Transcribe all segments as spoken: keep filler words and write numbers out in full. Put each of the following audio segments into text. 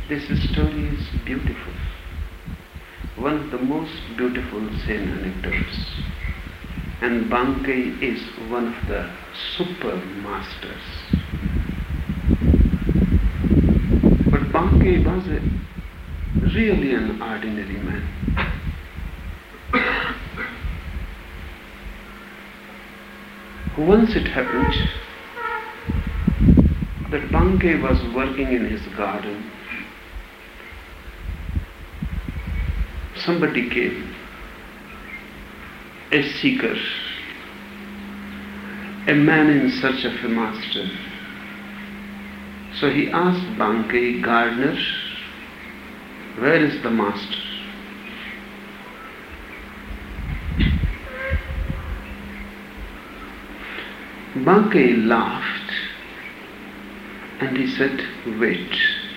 This story is beautiful. One of the most beautiful Zen anecdotes. And Bankei is one of the super masters. But Bankei was a, really an ordinary man. Once it happened that Bankei was working in his garden. Somebody came, a seeker, a man in search of a master. So he asked Bankei, gardener, where is the master? Bankei laughed and he said, wait.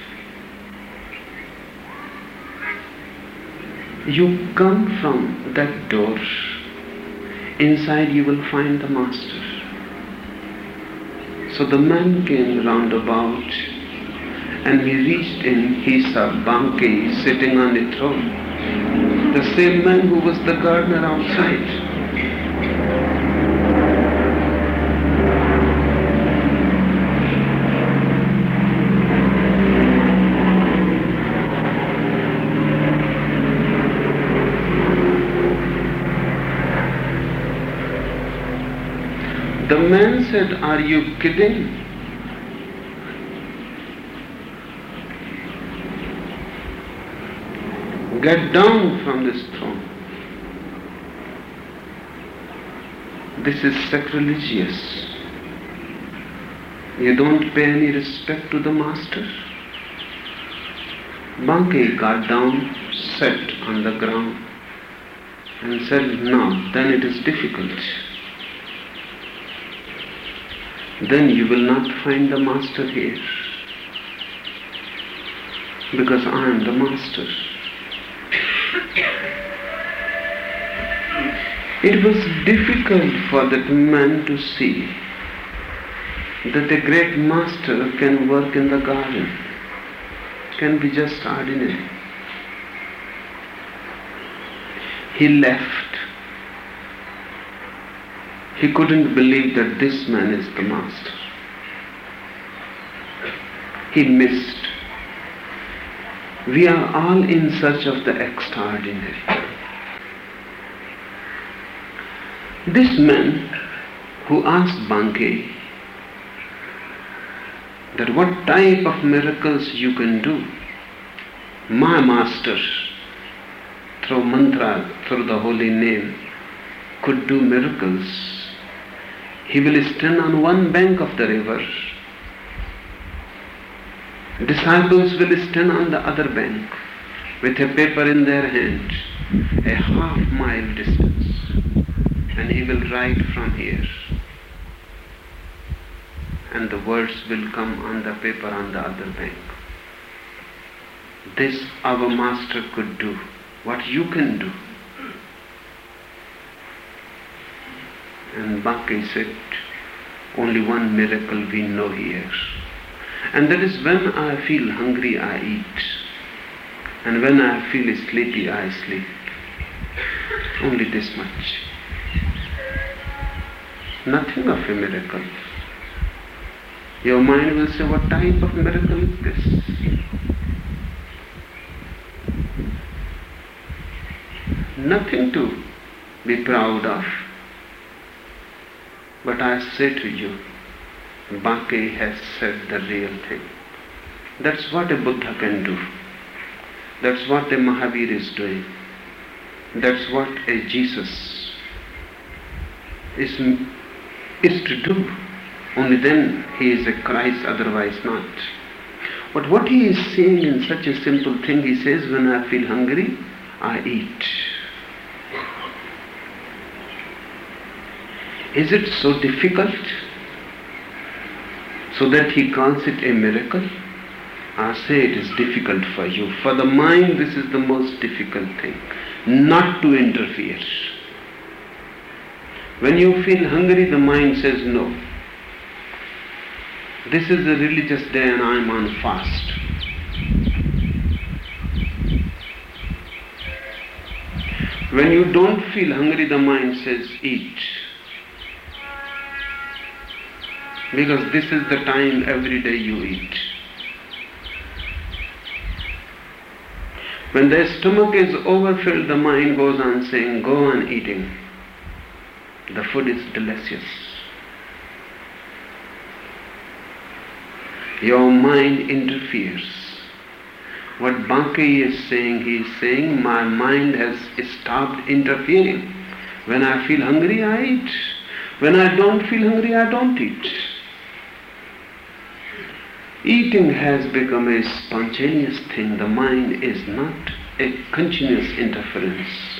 You come from that door. Inside you will find the master. So the man came round about, and we reached in, he saw Bankei sitting on a throne. The same man who was the gardener outside. The man said, are you kidding? Get down from this throne. This is sacrilegious. You don't pay any respect to the master. Bankei got down, sat on the ground and said, no, then it is difficult. Then you will not find the master here, because I am the master. It was difficult for that man to see that a great master can work in the garden, can be just ordinary. He left. He couldn't believe that this man is the master. He missed. We are all in search of the extraordinary. This man who asked Bankei that what type of miracles you can do, my master, through mantra, through the holy name, could do miracles. He will stand on one bank of the river. Disciples will stand on the other bank with a paper in their hand, a half mile distance, and he will write from here. And the words will come on the paper on the other bank. This our master could do, what you can do. And Bankei said, only one miracle we know here. And that is when I feel hungry, I eat. And when I feel sleepy, I sleep. Only this much. Nothing of a miracle. Your mind will say, what type of miracle is this? Nothing to be proud of. But I say to you, Bankei has said the real thing. That's what a Buddha can do. That's what a Mahavir is doing. That's what a Jesus is, is to do. Only then he is a Christ, otherwise not. But what he is saying in such a simple thing, he says, when I feel hungry, I eat. Is it so difficult? So that he calls it a miracle? I say it is difficult for you. For the mind, this is the most difficult thing. Not to interfere. When you feel hungry, the mind says no. This is a religious day and I am on fast. When you don't feel hungry, the mind says, eat. Because this is the time every day you eat. When the stomach is overfilled, the mind goes on saying, go on eating. The food is delicious. Your mind interferes. What Bankei is saying, he is saying, my mind has stopped interfering. When I feel hungry, I eat. When I don't feel hungry, I don't eat. Eating has become a spontaneous thing. The mind is not a continuous interference.